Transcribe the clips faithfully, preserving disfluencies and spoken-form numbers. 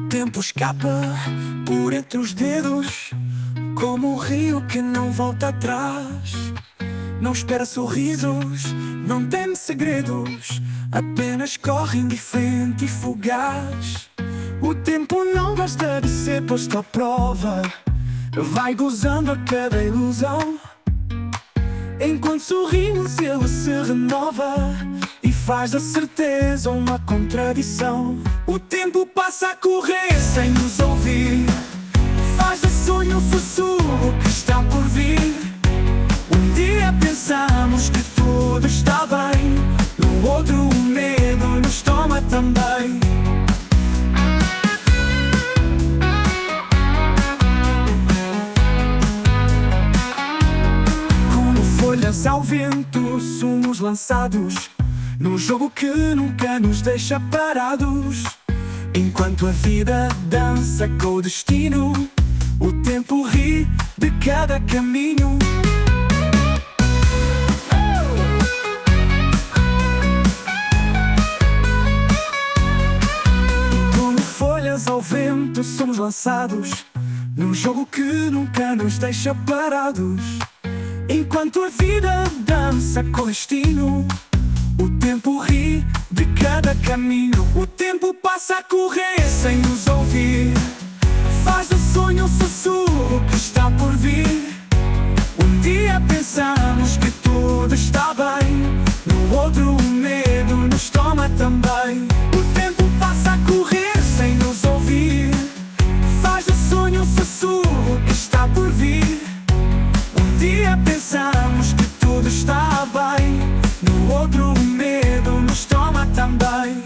tempo escapa por entre os dedos, como um rio que não volta atrás. Não espera sorrisos, não teme segredos, apenas corre indiferente e fugaz. O tempo não gosta de ser posto à prova, vai gozando a cada ilusão. Enquanto sorrimos ele se renova e faz da certeza uma contradição. O tempo passa a correr sem nos ouvir, faz do sonho um sussurro que está por vir. Um dia pensamos que tudo está bem, no outro o medo nos toma também. Como folhas ao vento somos lançados num jogo que nunca nos deixa parados. Enquanto a vida dança com o destino, o tempo ri de cada caminho. Como folhas ao vento somos lançados num jogo que nunca nos deixa parados. Enquanto a vida dança com o destino, o tempo ri de cada caminho. O tempo passa a correr sem nos ouvir, faz do sonho um sussurro que está por vir. Um dia pensamos que tudo está bem, no outro o medo nos toma também. O tempo passa a correr sem nos ouvir, faz do sonho um sussurro que está por vir. Um dia pensamos que tudo está bem, no outro o medo nos toma também.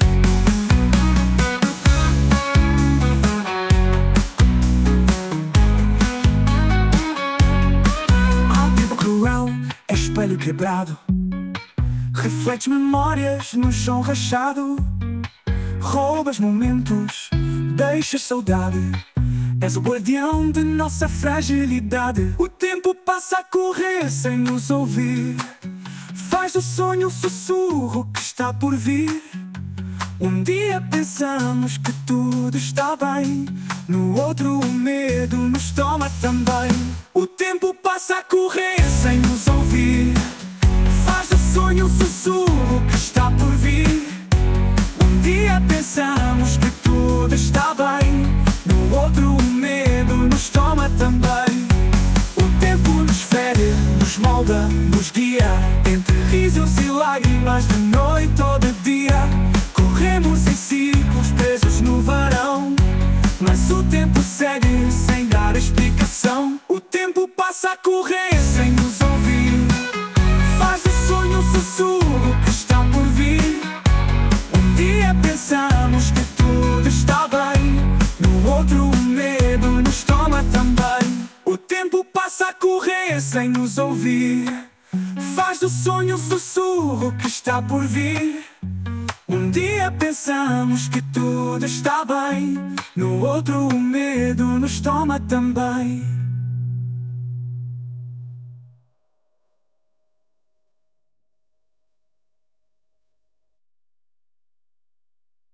Há um tempo cruel, é espelho quebrado, refletes memórias no chão rachado. Roubas momentos, deixas saudade, és o guardião de nossa fragilidade. O tempo passa a correr sem nos ouvir, faz do sonho um sussurro que está por vir. Um dia pensamos que tudo está bem, no outro o medo nos toma também. O tempo passa a correr sem nos ouvir, faz do sonho um sussurro que está por vir. Um dia pensamos que tudo está bem, no outro o medo nos toma também. O tempo nos fere, nos molda, nos guia, entre risos e lágrimas, de noite ou de dia. Corremos em círculos presos no varão, mas o tempo segue sem dar explicação. O tempo passa a correr sem nos ouvir, faz do sonho um sussurro que está por vir. Um dia pensamos que tudo está bem, no outro o medo nos toma também. O tempo passa a correr sem nos ouvir, faz do sonho um sussurro que está por vir. Um dia pensamos que tudo está bem, no outro o medo nos toma também.